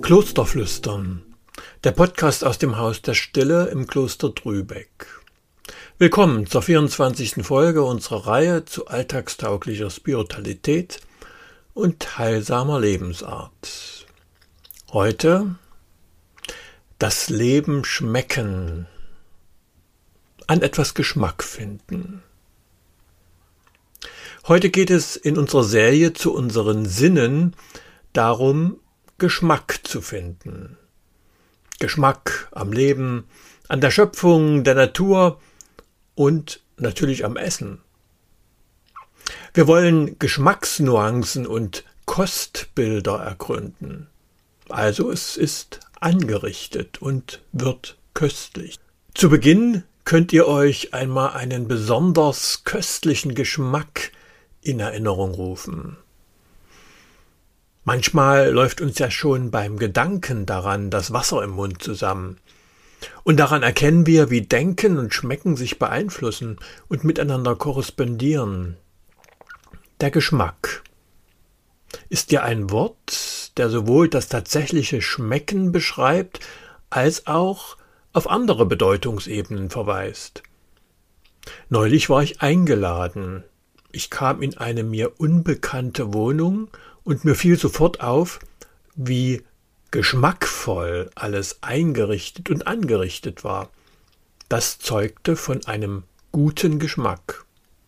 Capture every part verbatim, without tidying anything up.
Klosterflüstern, der Podcast aus dem Haus der Stille im Kloster Trübeck. Willkommen zur vierundzwanzigsten Folge unserer Reihe zu alltagstauglicher Spiritualität und heilsamer Lebensart. Heute das Leben schmecken, an etwas Geschmack finden. Heute geht es in unserer Serie zu unseren Sinnen darum, Geschmack zu finden. Geschmack am Leben, an der Schöpfung, der Natur und natürlich am Essen. Wir wollen Geschmacksnuancen und Kostbilder ergründen. Also es ist angerichtet und wird köstlich. Zu Beginn könnt ihr euch einmal einen besonders köstlichen Geschmack in Erinnerung rufen. Manchmal läuft uns ja schon beim Gedanken daran das Wasser im Mund zusammen. Und daran erkennen wir, wie Denken und Schmecken sich beeinflussen und miteinander korrespondieren. Der Geschmack ist ja ein Wort, der sowohl das tatsächliche Schmecken beschreibt, als auch auf andere Bedeutungsebenen verweist. Neulich war ich eingeladen. Ich kam in eine mir unbekannte Wohnung und mir fiel sofort auf, wie geschmackvoll alles eingerichtet und angerichtet war. Das zeugte von einem guten Geschmack.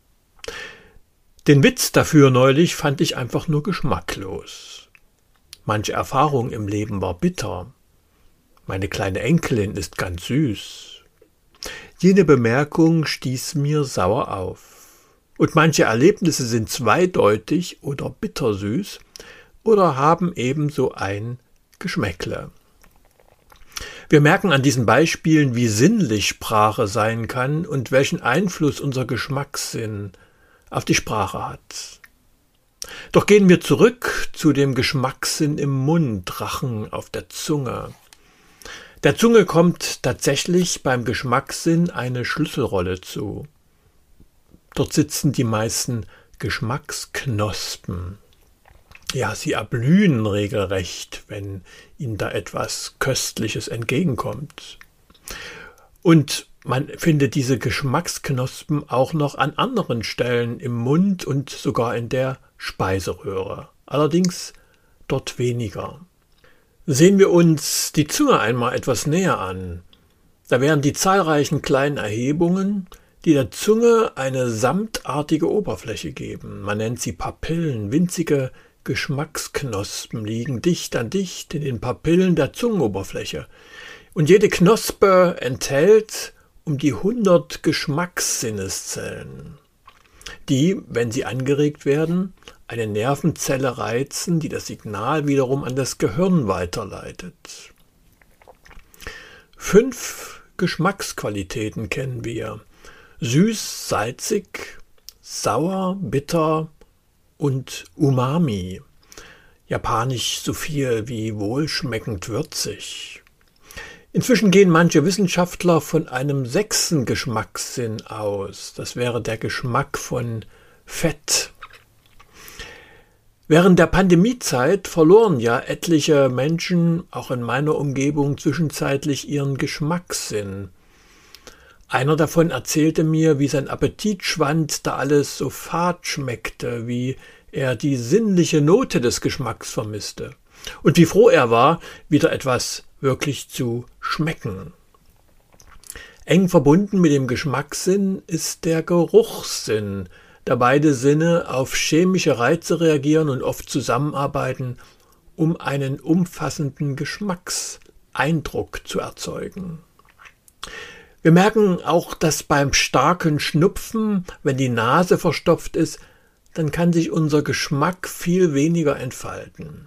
Den Witz dafür neulich fand ich einfach nur geschmacklos. Manche Erfahrung im Leben war bitter. Meine kleine Enkelin ist ganz süß. Jene Bemerkung stieß mir sauer auf. Und manche Erlebnisse sind zweideutig oder bittersüß oder haben ebenso ein Geschmäckle. Wir merken an diesen Beispielen, wie sinnlich Sprache sein kann und welchen Einfluss unser Geschmackssinn auf die Sprache hat. Doch gehen wir zurück zu dem Geschmackssinn im Mund, Rachen auf der Zunge. Der Zunge kommt tatsächlich beim Geschmackssinn eine Schlüsselrolle zu. Dort sitzen die meisten Geschmacksknospen. Ja, sie erblühen regelrecht, wenn ihnen da etwas Köstliches entgegenkommt. Und man findet diese Geschmacksknospen auch noch an anderen Stellen im Mund und sogar in der Speiseröhre. Allerdings dort weniger. Sehen wir uns die Zunge einmal etwas näher an. Da wären die zahlreichen kleinen Erhebungen, die der Zunge eine samtartige Oberfläche geben. Man nennt sie Papillen. Winzige Geschmacksknospen liegen dicht an dicht in den Papillen der Zungenoberfläche. Und jede Knospe enthält um die hundert Geschmackssinneszellen, die, wenn sie angeregt werden, eine Nervenzelle reizen, die das Signal wiederum an das Gehirn weiterleitet. Fünf Geschmacksqualitäten kennen wir: süß, salzig, sauer, bitter und Umami. Japanisch so viel wie wohlschmeckend würzig. Inzwischen gehen manche Wissenschaftler von einem sechsten Geschmackssinn aus. Das wäre der Geschmack von Fett. Während der Pandemiezeit verloren ja etliche Menschen, auch in meiner Umgebung, zwischenzeitlich ihren Geschmackssinn. Einer davon erzählte mir, wie sein Appetit schwand, da alles so fad schmeckte, wie er die sinnliche Note des Geschmacks vermisste und wie froh er war, wieder etwas wirklich zu schmecken. Eng verbunden mit dem Geschmackssinn ist der Geruchssinn, da beide Sinne auf chemische Reize reagieren und oft zusammenarbeiten, um einen umfassenden Geschmackseindruck zu erzeugen. Wir merken auch, dass beim starken Schnupfen, wenn die Nase verstopft ist, dann kann sich unser Geschmack viel weniger entfalten.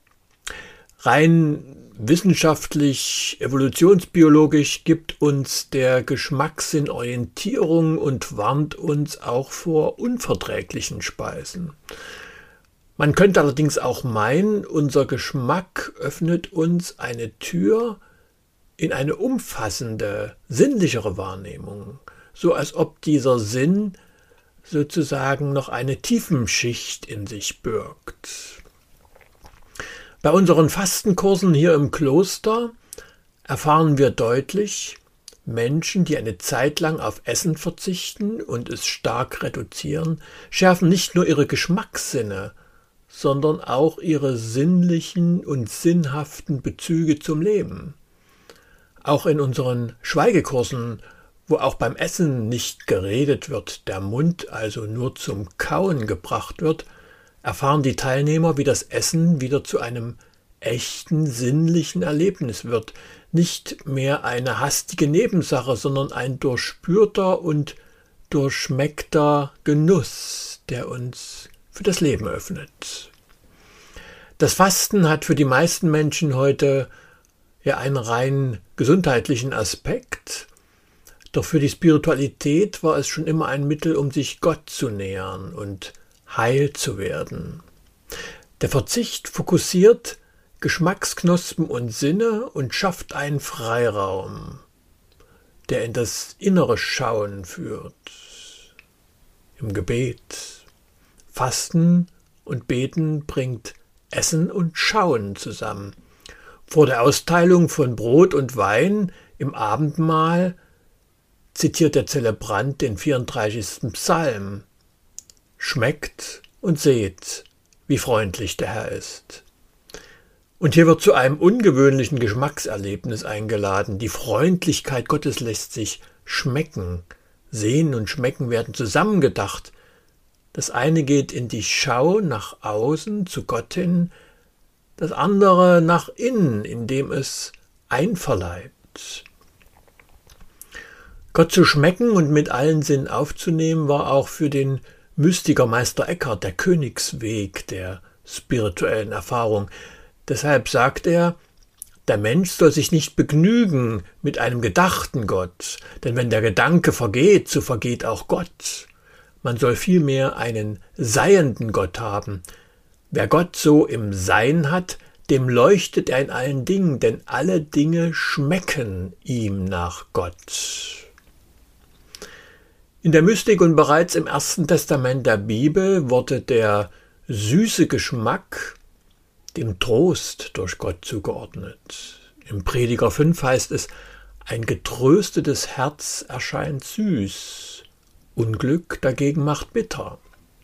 Rein wissenschaftlich, evolutionsbiologisch gibt uns der Geschmackssinn Orientierung und warnt uns auch vor unverträglichen Speisen. Man könnte allerdings auch meinen, unser Geschmack öffnet uns eine Tür in eine umfassende, sinnlichere Wahrnehmung, so als ob dieser Sinn sozusagen noch eine Tiefenschicht in sich birgt. Bei unseren Fastenkursen hier im Kloster erfahren wir deutlich, Menschen, die eine Zeit lang auf Essen verzichten und es stark reduzieren, schärfen nicht nur ihre Geschmackssinne, sondern auch ihre sinnlichen und sinnhaften Bezüge zum Leben. Auch in unseren Schweigekursen, wo auch beim Essen nicht geredet wird, der Mund also nur zum Kauen gebracht wird, erfahren die Teilnehmer, wie das Essen wieder zu einem echten sinnlichen Erlebnis wird, nicht mehr eine hastige Nebensache, sondern ein durchspürter und durchschmeckter Genuss, der uns für das Leben öffnet. Das Fasten hat für die meisten Menschen heute ja einen rein gesundheitlichen Aspekt, doch für die Spiritualität war es schon immer ein Mittel, um sich Gott zu nähern und heil zu werden. Der Verzicht fokussiert Geschmacksknospen und Sinne und schafft einen Freiraum, der in das innere Schauen führt. Im Gebet. Fasten und Beten bringt Essen und Schauen zusammen. Vor der Austeilung von Brot und Wein im Abendmahl zitiert der Zelebrant den vierunddreißigsten Psalm. Schmeckt und seht, wie freundlich der Herr ist. Und hier wird zu einem ungewöhnlichen Geschmackserlebnis eingeladen. Die Freundlichkeit Gottes lässt sich schmecken. Sehen und Schmecken werden zusammengedacht. Das eine geht in die Schau nach außen zu Gott hin, das andere nach innen, indem es einverleibt. Gott zu schmecken und mit allen Sinnen aufzunehmen, war auch für den Mystiker Meister Eckhart der Königsweg der spirituellen Erfahrung. Deshalb sagt er, der Mensch soll sich nicht begnügen mit einem gedachten Gott, denn wenn der Gedanke vergeht, so vergeht auch Gott. Man soll vielmehr einen seienden Gott haben. Wer Gott so im Sein hat, dem leuchtet er in allen Dingen, denn alle Dinge schmecken ihm nach Gott. In der Mystik und bereits im Ersten Testament der Bibel wurde der süße Geschmack dem Trost durch Gott zugeordnet. Im Prediger fünf heißt es, ein getröstetes Herz erscheint süß, Unglück dagegen macht bitter.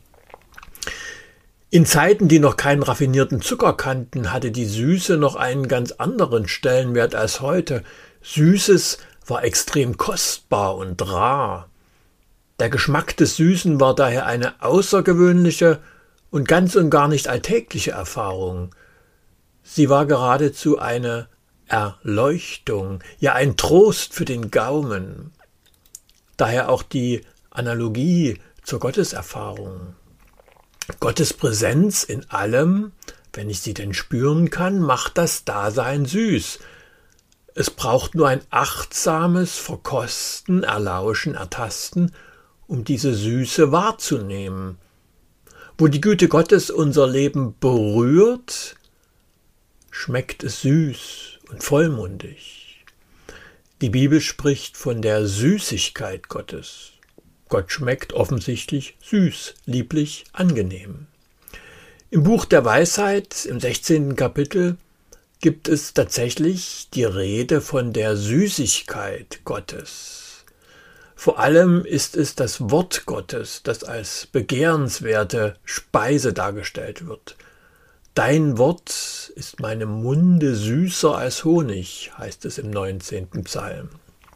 In Zeiten, die noch keinen raffinierten Zucker kannten, hatte die Süße noch einen ganz anderen Stellenwert als heute. Süßes war extrem kostbar und rar. Der Geschmack des Süßen war daher eine außergewöhnliche und ganz und gar nicht alltägliche Erfahrung. Sie war geradezu eine Erleuchtung, ja ein Trost für den Gaumen. Daher auch die Analogie zur Gotteserfahrung. Gottes Präsenz in allem, wenn ich sie denn spüren kann, macht das Dasein süß. Es braucht nur ein achtsames Verkosten, Erlauschen, Ertasten, um diese Süße wahrzunehmen. Wo die Güte Gottes unser Leben berührt, schmeckt es süß und vollmundig. Die Bibel spricht von der Süßigkeit Gottes. Gott schmeckt offensichtlich süß, lieblich, angenehm. Im Buch der Weisheit, im sechzehnten Kapitel, gibt es tatsächlich die Rede von der Süßigkeit Gottes. Vor allem ist es das Wort Gottes, das als begehrenswerte Speise dargestellt wird. Dein Wort ist meinem Munde süßer als Honig, heißt es im neunzehnten Psalm.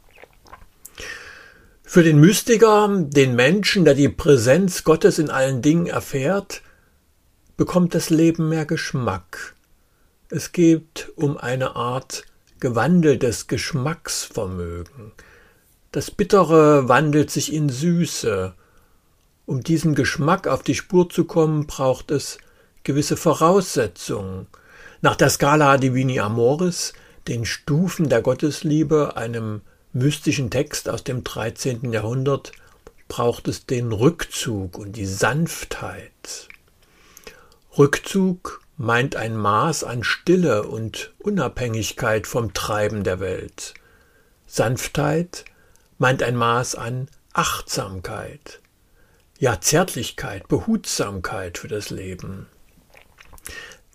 Für den Mystiker, den Menschen, der die Präsenz Gottes in allen Dingen erfährt, bekommt das Leben mehr Geschmack. Es geht um eine Art gewandeltes Geschmacksvermögen. Das Bittere wandelt sich in Süße. Um diesen Geschmack auf die Spur zu kommen, braucht es gewisse Voraussetzungen. Nach der Scala Divini Amoris, den Stufen der Gottesliebe, einem mystischen Text aus dem dreizehnten Jahrhundert, braucht es den Rückzug und die Sanftheit. Rückzug meint ein Maß an Stille und Unabhängigkeit vom Treiben der Welt. Sanftheit meint ein Maß an Achtsamkeit, ja Zärtlichkeit, Behutsamkeit für das Leben.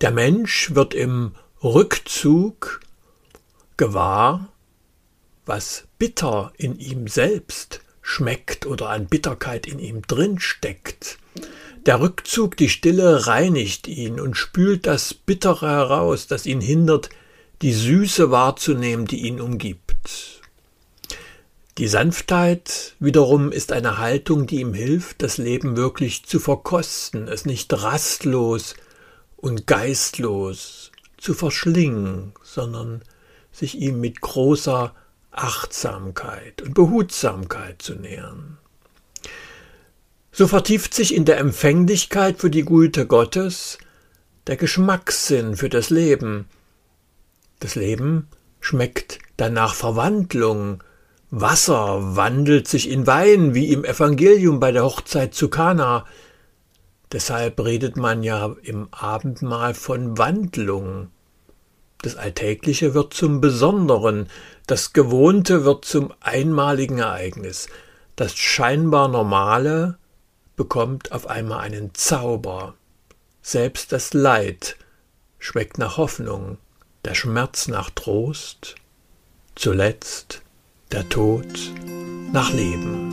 Der Mensch wird im Rückzug gewahr, was bitter in ihm selbst schmeckt oder an Bitterkeit in ihm drin steckt. Der Rückzug, die Stille reinigt ihn und spült das Bittere heraus, das ihn hindert, die Süße wahrzunehmen, die ihn umgibt. Die Sanftheit wiederum ist eine Haltung, die ihm hilft, das Leben wirklich zu verkosten, es nicht rastlos und geistlos zu verschlingen, sondern sich ihm mit großer Achtsamkeit und Behutsamkeit zu nähern. So vertieft sich in der Empfänglichkeit für die Güte Gottes der Geschmackssinn für das Leben. Das Leben schmeckt dann nach Verwandlung. Wasser wandelt sich in Wein, wie im Evangelium bei der Hochzeit zu Kana. Deshalb redet man ja im Abendmahl von Wandlung. Das Alltägliche wird zum Besonderen, das Gewohnte wird zum einmaligen Ereignis. Das scheinbar Normale bekommt auf einmal einen Zauber. Selbst das Leid schmeckt nach Hoffnung, der Schmerz nach Trost, zuletzt der Tod nach Leben.